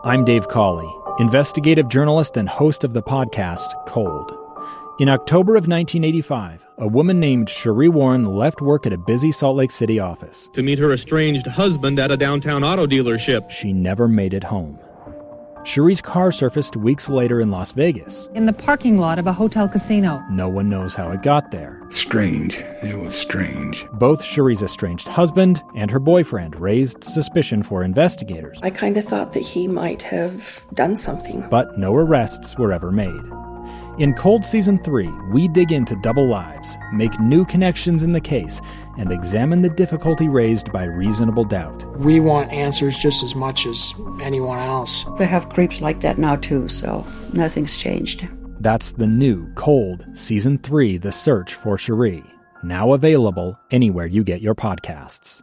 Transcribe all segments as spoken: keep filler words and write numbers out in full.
I'm Dave Cawley, investigative journalist and host of the podcast Cold. In October of nineteen eighty-five, a woman named Cherie Warren left work at a busy Salt Lake City office to meet her estranged husband at a downtown auto dealership. She never made it home. Cherie's car surfaced weeks later in Las Vegas. In the parking lot of a hotel casino. No one knows how it got there. Strange. It was strange. Both Cherie's estranged husband and her boyfriend raised suspicion for investigators. I kind of thought that he might have done something. But no arrests were ever made. In Cold Season three, we dig into double lives, make new connections in the case, and examine the difficulty raised by reasonable doubt. We want answers just as much as anyone else. They have creeps like that now too, so nothing's changed. That's the new Cold Season three, The Search for Cherie, now available anywhere you get your podcasts.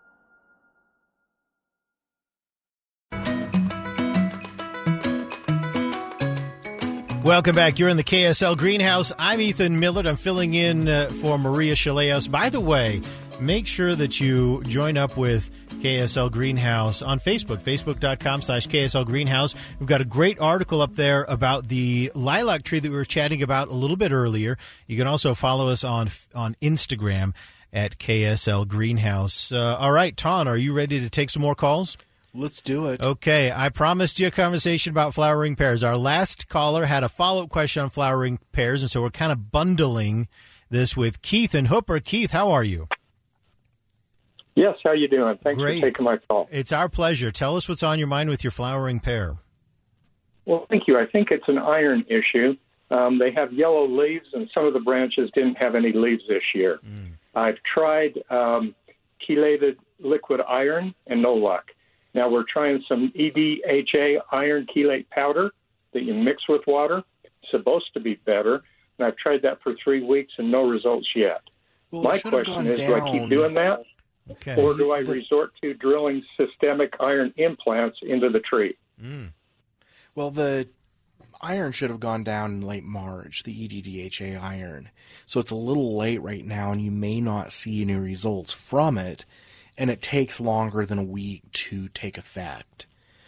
Welcome back. You're in the K S L Greenhouse. I'm Ethan Millard. I'm filling in uh, for Maria Chaleos. By the way, make sure that you join up with K S L Greenhouse on Facebook, facebook.com slash KSL Greenhouse. We've got a great article up there about the lilac tree that we were chatting about a little bit earlier. You can also follow us on on Instagram at K S L Greenhouse. Uh, all right, Ton, are you ready to take some more calls? Let's do it. Okay, I promised you a conversation about flowering pears. Our last caller had a follow-up question on flowering pears, and so we're kind of bundling this with Keith and Hooper. Keith, how are you? Yes, how you doing? Thanks Great. for taking my call. It's our pleasure. Tell us what's on your mind with your flowering pear. Well, thank you. I think it's an iron issue. Um, they have yellow leaves, and some of the branches didn't have any leaves this year. Mm. I've tried um, chelated liquid iron, and no luck. Now we're trying some E D H A iron chelate powder that you mix with water. It's supposed to be better, and I've tried that for three weeks and no results yet. Well, My question is, down. do I keep doing that? Okay. Or do I resort to drilling systemic iron implants into the tree? Mm. Well, the iron should have gone down in late March, the E D D H A iron. So it's a little late right now, and you may not see any results from it. And it takes longer than a week to take effect.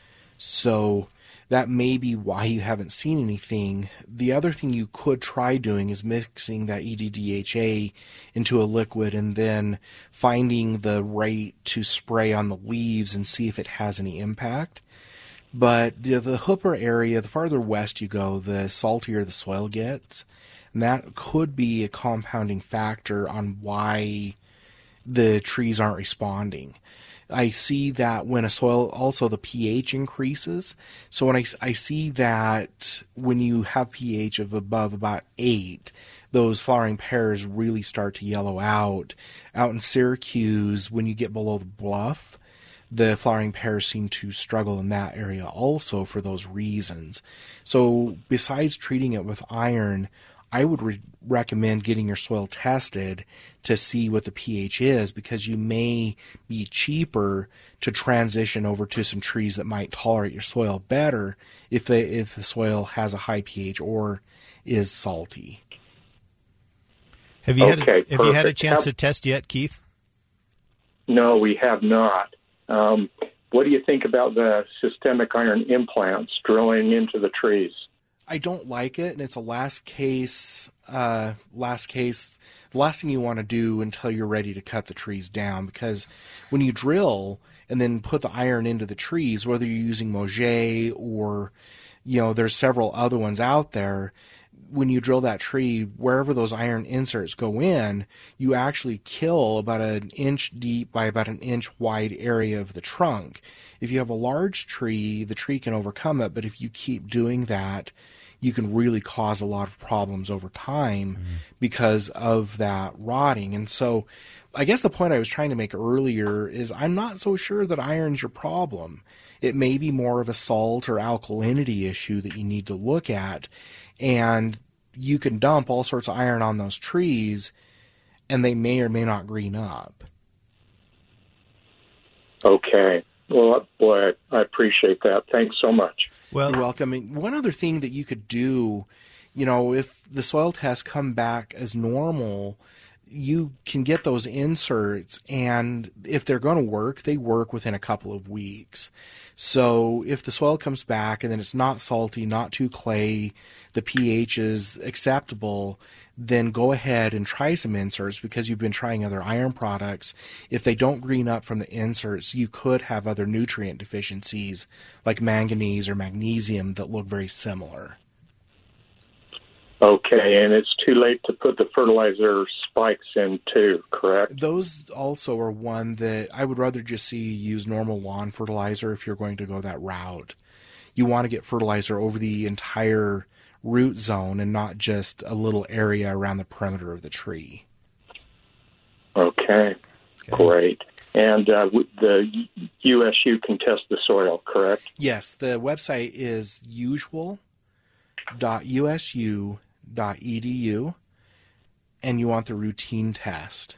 So that may be why you haven't seen anything. The other thing you could try doing is mixing that E D D H A into a liquid and then finding the rate to spray on the leaves and see if it has any impact. But the, the Hooper area, the farther west you go, the saltier the soil gets. And that could be a compounding factor on why the trees aren't responding. I see that when a soil, also the pH increases. So when I, I see that when you have pH of above about eight, those flowering pears really start to yellow out. Out in Syracuse, when you get below the bluff, the flowering pears seem to struggle in that area also for those reasons. So besides treating it with iron, I would re- recommend getting your soil tested to see what the pH is, because you may be cheaper to transition over to some trees that might tolerate your soil better if they, if the soil has a high pH or is salty. Have you, okay, had, a, have you had a chance have, to test yet, Keith? No, we have not. Um, what do you think about the systemic iron implants drilling into the trees? I don't like it, and it's a last case, uh, last case, the last thing you want to do until you're ready to cut the trees down, because when you drill and then put the iron into the trees, whether you're using Moget or, you know, there's several other ones out there, when you drill that tree, wherever those iron inserts go in, you actually kill about an inch deep by about an inch wide area of the trunk. If you have a large tree, the tree can overcome it, but if you keep doing that, you can really cause a lot of problems over time mm-hmm. because of that rotting. And so I guess the point I was trying to make earlier is I'm not so sure that iron's your problem. It may be more of a salt or alkalinity issue that you need to look at. And you can dump all sorts of iron on those trees, and they may or may not green up. Okay. Well, boy, I appreciate that. Thanks so much. Well, you're welcome. And one other thing that you could do, you know, if the soil tests come back as normal, you can get those inserts, and if they're going to work, they work within a couple of weeks. So if the soil comes back and then it's not salty, not too clay, the pH is acceptable, then go ahead and try some inserts because you've been trying other iron products. If they don't green up from the inserts, you could have other nutrient deficiencies like manganese or magnesium that look very similar. Okay, and it's too late to put the fertilizer spikes in too, correct? Those also are one that I would rather just see you use normal lawn fertilizer if you're going to go that route. You want to get fertilizer over the entire root zone and not just a little area around the perimeter of the tree. Okay, okay. Great. And uh, the U S U can test the soil, correct? Yes, the website is usual dot U S U dot E D U, and you want the routine test.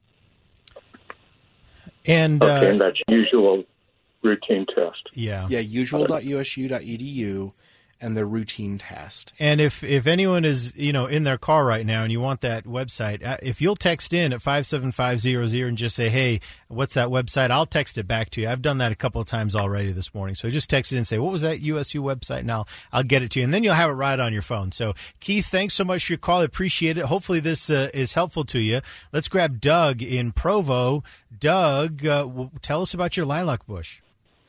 And okay, uh, and that's usual routine test. Yeah. Yeah, usual dot U S U dot E D U and the routine test. And if, if anyone is, you know, in their car right now and you want that website, if you'll text in at five seven five zero zero and just say, hey, what's that website? I'll text it back to you. I've done that a couple of times already this morning. So just text it and say, what was that U S U website? And I'll, I'll get it to you. And then you'll have it right on your phone. So, Keith, thanks so much for your call. I appreciate it. Hopefully this uh, is helpful to you. Let's grab Doug in Provo. Doug, uh, w- tell us about your lilac bush.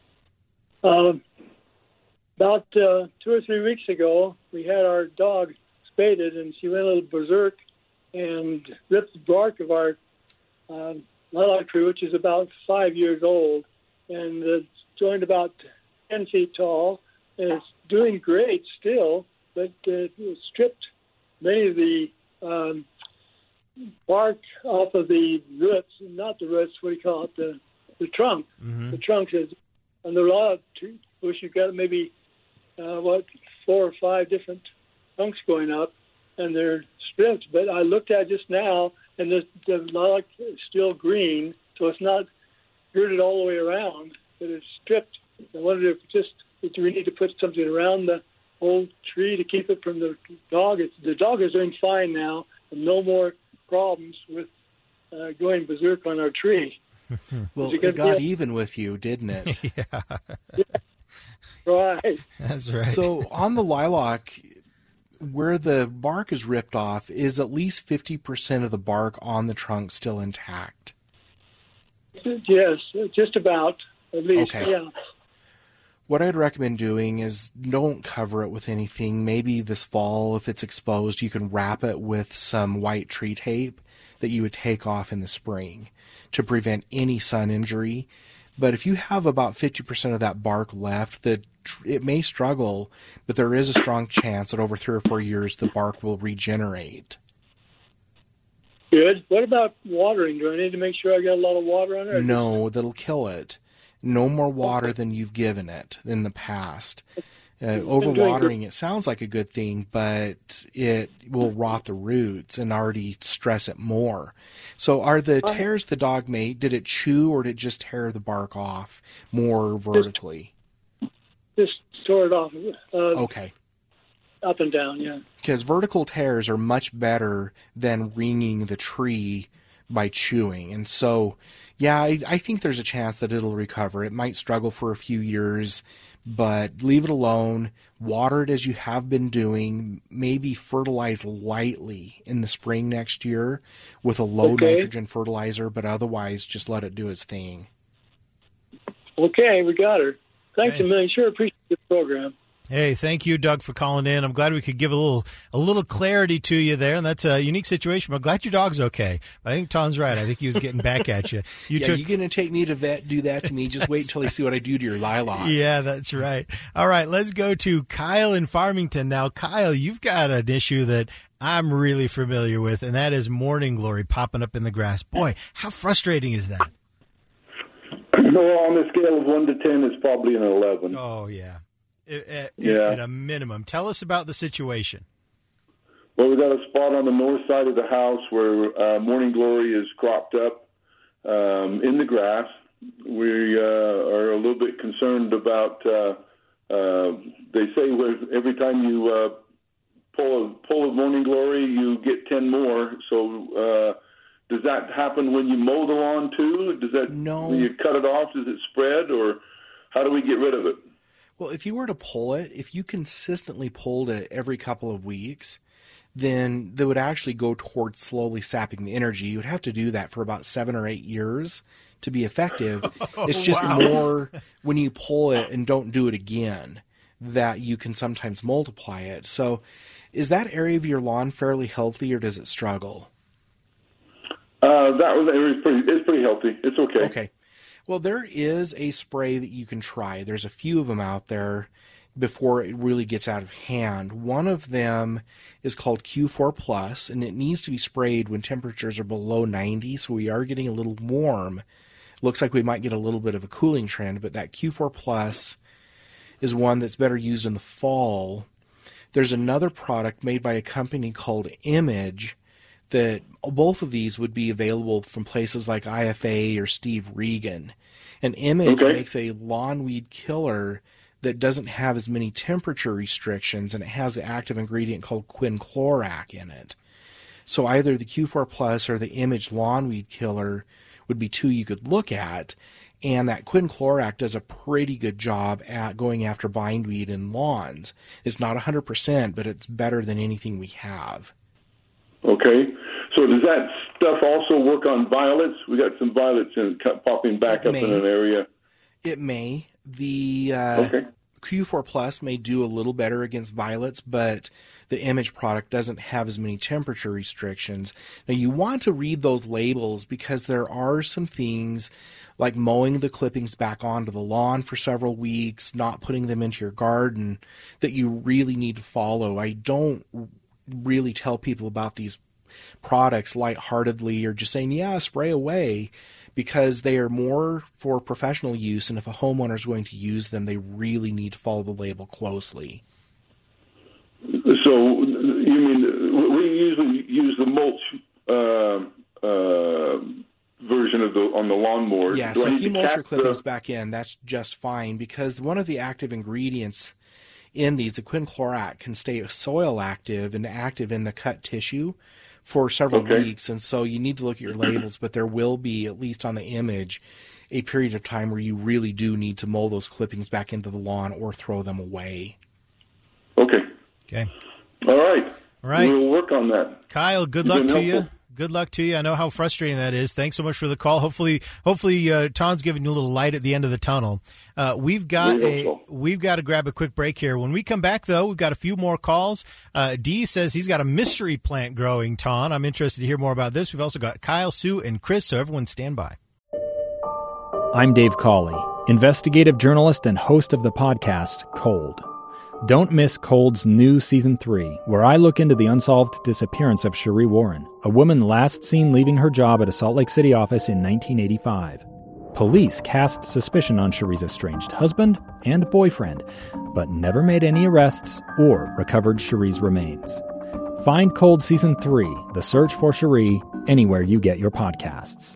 Um. About uh, two or three weeks ago, we had our dog spaded, and she went a little berserk and ripped the bark of our uh, lilac tree, which is about five years old, and it's joined about ten feet tall, and it's doing great still, but uh, it stripped many of the um, bark off of the roots, not the roots, what do you call it, the, the trunk. Mm-hmm. The trunk is, and there are a lot of tree bush, you've got maybe Uh, what, four or five different trunks going up, and they're stripped. But I looked at it just now, and the, the lilac is still green, so it's not girded all the way around, but it's stripped. I wondered if just if we need to put something around the whole tree to keep it from the dog. It's, the dog is doing fine now, and no more problems with uh, going berserk on our tree. Well, it got even with you, didn't it? Yeah. Yeah. Right. That's right. So on the lilac, where the bark is ripped off, is at least fifty percent of the bark on the trunk still intact? Yes, just about, at least, okay. Yeah. What I'd recommend doing is don't cover it with anything. Maybe this fall, if it's exposed, you can wrap it with some white tree tape that you would take off in the spring to prevent any sun injury. But if you have about fifty percent of that bark left, the, it may struggle, but there is a strong chance that over three or four years the bark will regenerate. Good. What about watering? Do I need to make sure I got a lot of water on it? No, that'll kill it. No more water than you've given it in the past. Uh, overwatering, it sounds like a good thing, but it will rot the roots and already stress it more. So are the tears the dog made, did it chew or did it just tear the bark off more vertically? Just tore it off. Uh, okay. Up and down, yeah. Because vertical tears are much better than wringing the tree by chewing. And so, yeah, I, I think there's a chance that it'll recover. It might struggle for a few years, but leave it alone, water it as you have been doing, maybe fertilize lightly in the spring next year with a low okay. nitrogen fertilizer, but otherwise just let it do its thing. Okay, we got her. Thanks okay. a million. Sure appreciate the program. Hey, thank you, Doug, for calling in. I'm glad we could give a little a little clarity to you there, and that's a unique situation. But I'm glad your dog's okay. But I think Tom's right. I think he was getting back at you. You yeah, took... you're going to take me to vet, do that to me. Just wait until you see what I do to your lilac. Yeah, that's right. All right, let's go to Kyle in Farmington now. Kyle, you've got an issue that I'm really familiar with, and that is morning glory popping up in the grass. Boy, how frustrating is that? Well, on a scale of one to ten, it's probably an eleven. Oh, yeah. At, yeah. at a minimum. Tell us about the situation. Well, we've got a spot on the north side of the house where uh, morning glory is cropped up um, in the grass. We uh, are a little bit concerned about, uh, uh, they say every time you uh, pull, a, pull a morning glory, you get ten more. So uh, does that happen when you mow the lawn too? Does that no. when you cut it off, does it spread, or how do we get rid of it? Well, if you were to pull it, if you consistently pulled it every couple of weeks, then they would actually go towards slowly sapping the energy. You would have to do that for about seven or eight years to be effective. It's just wow. more when you pull it and don't do it again that you can sometimes multiply it. So is that area of your lawn fairly healthy, or does it struggle? Uh, that was area is pretty. It's pretty healthy. It's okay. Okay. Well, there is a spray that you can try. There's a few of them out there before it really gets out of hand. One of them is called Q four Plus, and it needs to be sprayed when temperatures are below ninety, so we are getting a little warm. Looks like we might get a little bit of a cooling trend, but that Q four Plus is one that's better used in the fall. There's another product made by a company called Image that both of these would be available from places like I F A or Steve Regan. And Image okay. makes a lawn weed killer that doesn't have as many temperature restrictions, and it has the active ingredient called quinclorac in it. So either the Q four Plus or the Image lawn weed killer would be two you could look at, and that quinclorac does a pretty good job at going after bindweed in lawns. It's not one hundred percent, but it's better than anything we have. Okay. So does that stuff also work on violets? We got some violets in, popping back It up may. in an area. It may. The uh, okay. Q four Plus may do a little better against violets, but the Image product doesn't have as many temperature restrictions. Now, you want to read those labels because there are some things like mowing the clippings back onto the lawn for several weeks, not putting them into your garden, that you really need to follow. I don't really tell people about these products lightheartedly or just saying, yeah, spray away, because they are more for professional use, and if a homeowner is going to use them, they really need to follow the label closely. So you mean we usually use the mulch uh, uh, version of the on the lawnmower? Yeah, Do so I if need you to mulch your cap clippings the... back in, that's just fine, because one of the active ingredients in these, the quinclorac, can stay soil active and active in the cut tissue for several okay. weeks, and so you need to look at your labels, but there will be, at least on the Image, a period of time where you really do need to mow those clippings back into the lawn or throw them away. Okay. Okay. All right. All right. We'll work on that. Kyle, good You've luck been to helpful. you. Good luck to you. I know how frustrating that is. Thanks so much for the call. Hopefully, hopefully, uh, Tom's giving you a little light at the end of the tunnel. Uh, we've got We a hope so. we've got to grab a quick break here. When we come back, though, we've got a few more calls. Uh, Dee says he's got a mystery plant growing. Tom, I'm interested to hear more about this. We've also got Kyle, Sue, and Chris. So everyone, stand by. I'm Dave Cawley, investigative journalist and host of the podcast Cold. Don't miss Cold's new Season three, where I look into the unsolved disappearance of Cherie Warren, a woman last seen leaving her job at a Salt Lake City office in nineteen eighty-five. Police cast suspicion on Cherie's estranged husband and boyfriend, but never made any arrests or recovered Cherie's remains. Find Cold Season three, The Search for Cherie, anywhere you get your podcasts.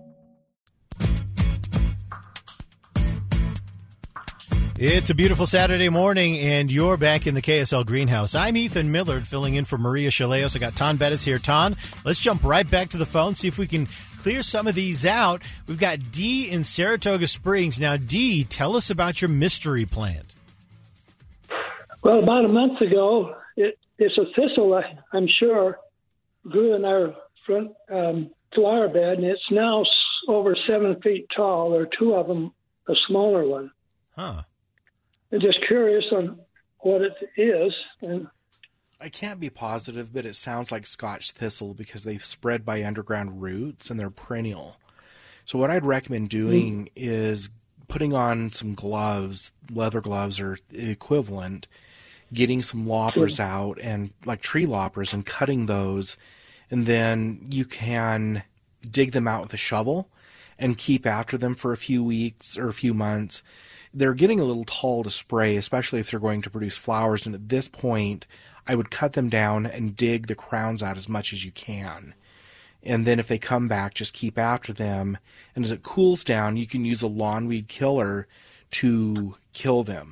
It's a beautiful Saturday morning, and you're back in the K S L greenhouse. I'm Ethan Millard, filling in for Maria Chaleos. I got Ton Bettis here. Ton, let's jump right back to the phone, see if we can clear some of these out. We've got Dee in Saratoga Springs. Now, Dee, tell us about your mystery plant. Well, about a month ago, it, it's a thistle, I, I'm sure, grew in our front um, flower bed, and it's now s- over seven feet tall. There are two of them, a smaller one. Huh. I'm just curious on what it is. And I can't be positive, but it sounds like Scotch thistle because they spread by underground roots and they're perennial. So what I'd recommend doing mm. is putting on some gloves, leather gloves or equivalent, getting some loppers sure. out and like tree loppers and cutting those. And then you can dig them out with a shovel and keep after them for a few weeks or a few months. They're getting a little tall to spray, especially if they're going to produce flowers. And at this point, I would cut them down and dig the crowns out as much as you can. And then if they come back, just keep after them. And as it cools down, you can use a lawn weed killer to kill them.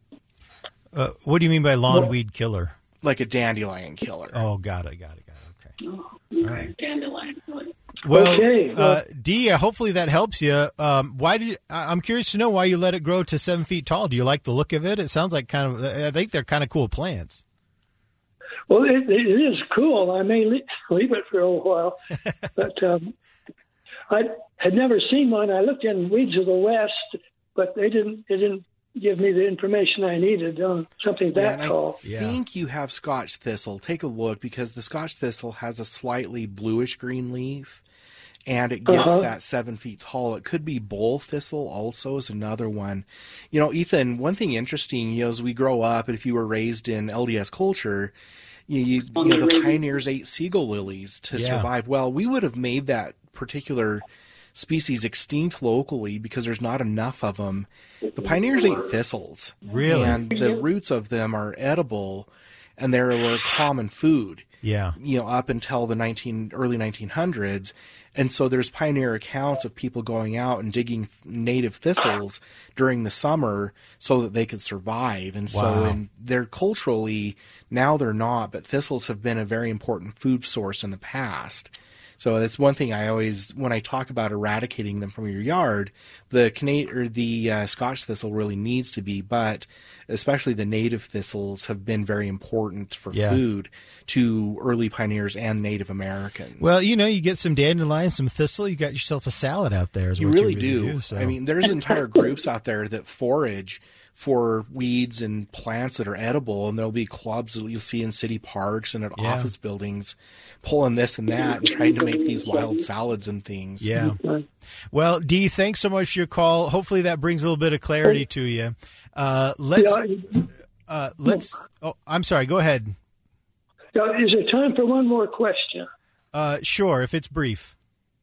Uh, what do you mean by lawn well, weed killer? Like a dandelion killer. Oh, got it, got it, got it. Okay. Right. Well, okay. uh, Dee, uh, hopefully that helps you. Um, why did you, I- I'm curious to know why you let it grow to seven feet tall. Do you like the look of it? It sounds like kind of. I think they're kind of cool plants. Well, it, it is cool. I may leave, leave it for a while, but um, I had never seen one. I looked in Weeds of the West, but they didn't. They didn't give me the information I needed on something that yeah, tall. I think you have Scotch thistle. Take a look, because the Scotch thistle has a slightly bluish green leaf, and it gets Uh-huh. that seven feet tall. It could be bull thistle also is another one. You know, Ethan, one thing interesting, you know, as we grow up, and if you were raised in L D S culture, you, you, you know, the pioneers ate seagull lilies to Yeah. survive. Well, we would have made that particular species extinct locally because there's not enough of them. The pioneers ate thistles. Really? And the roots of them are edible, and they were common food. Yeah. You know, up until the nineteen early nineteen hundreds. And so there's pioneer accounts of people going out and digging native thistles during the summer so that they could survive. And so Wow. and they're culturally, now they're not, but thistles have been a very important food source in the past. So that's one thing I always, when I talk about eradicating them from your yard, the Cana- or the uh, Scotch thistle really needs to be, but especially the native thistles have been very important for Yeah. food to early pioneers and Native Americans. Well, you know, you get some dandelion, some thistle, you got yourself a salad out there. Is You what really, you really do. do so. I mean, there's entire groups out there that forage for weeds and plants that are edible, and there'll be clubs that you'll see in city parks and at Yeah. office buildings pulling this and that and trying to make these wild salads and things. Yeah. Well, Dee, thanks so much for your call. Hopefully that brings a little bit of clarity to you. Uh, let's, uh, let's, oh, I'm sorry, go ahead. Now, is there time for one more question? Uh, sure, if it's brief.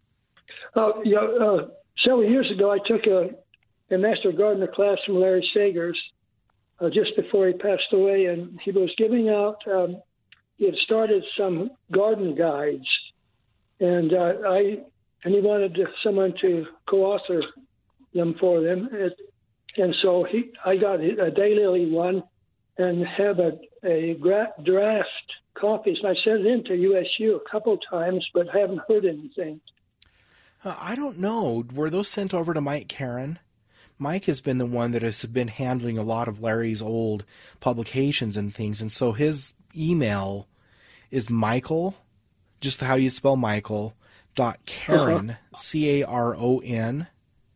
Uh, yeah, uh, several years ago, I took a, a Master Gardener class from Larry Sagers uh, just before he passed away, and he was giving out, um, he had started some garden guides, and uh, I and he wanted to, someone to co-author them for them, it, and so he I got a daylily one and have a, a gra- draft copies, and I sent it in to U S U a couple times, but haven't heard anything. Uh, I don't know. Were those sent over to Mike Karen? Mike has been the one that has been handling a lot of Larry's old publications and things, and so his email is Michael, just how you spell Michael, dot Caron, uh-huh. C A R O N,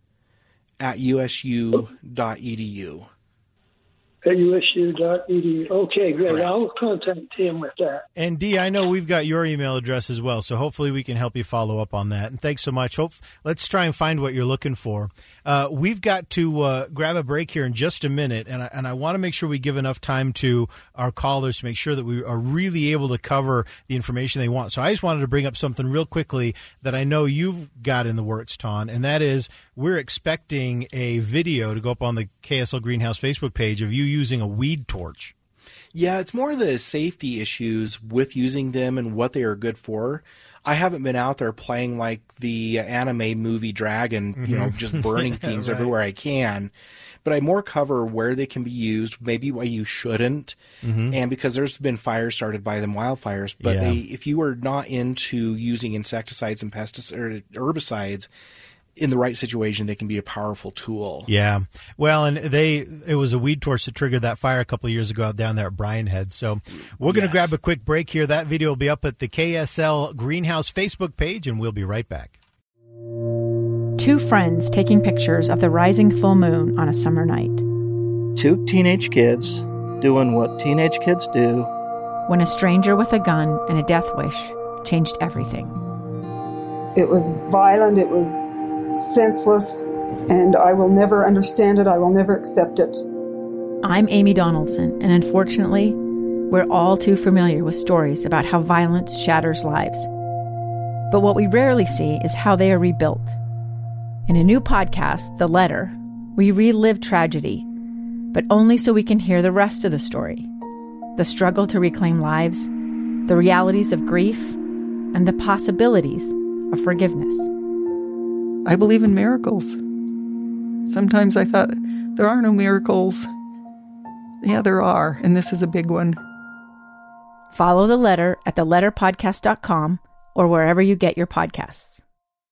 at U S U dot E D U. At U S U dot E D U. Okay, great. Correct. I'll contact him with that. And Dee, I know we've got your email address as well, so hopefully we can help you follow up on that. And thanks so much. Hope let's try and find what you're looking for. Uh, we've got to uh, grab a break here in just a minute, and I, and I want to make sure we give enough time to our callers to make sure that we are really able to cover the information they want. So I just wanted to bring up something real quickly that I know you've got in the works, Ton, and that is we're expecting a video to go up on the K S L Greenhouse Facebook page of you using a weed torch. Yeah, it's more the safety issues with using them and what they are good for. I haven't been out there playing like the anime movie Dragon, mm-hmm. you know, just burning things right. everywhere I can. But I more cover where they can be used, maybe why you shouldn't, mm-hmm. and because there's been fires started by them, wildfires. But yeah. they, if you are not into using insecticides and pesticides or herbicides, in the right situation, they can be a powerful tool. Yeah. Well, and they it was a weed torch that triggered that fire a couple of years ago out down there at Bryan Head. So we're going to yes. grab a quick break here. That video will be up at the K S L Greenhouse Facebook page, and we'll be right back. Two friends taking pictures of the rising full moon on a summer night. Two teenage kids doing what teenage kids do. When a stranger with a gun and a death wish changed everything. It was violent. It was senseless, and I will never understand it. I will never accept it. I'm Amy Donaldson, and unfortunately, we're all too familiar with stories about how violence shatters lives. But what we rarely see is how they are rebuilt. In a new podcast, The Letter, we relive tragedy, but only so we can hear the rest of the story. The struggle to reclaim lives, the realities of grief, and the possibilities of forgiveness. I believe in miracles. Sometimes I thought, there are no miracles. Yeah, there are, and this is a big one. Follow The Letter at the letter podcast dot com or wherever you get your podcasts.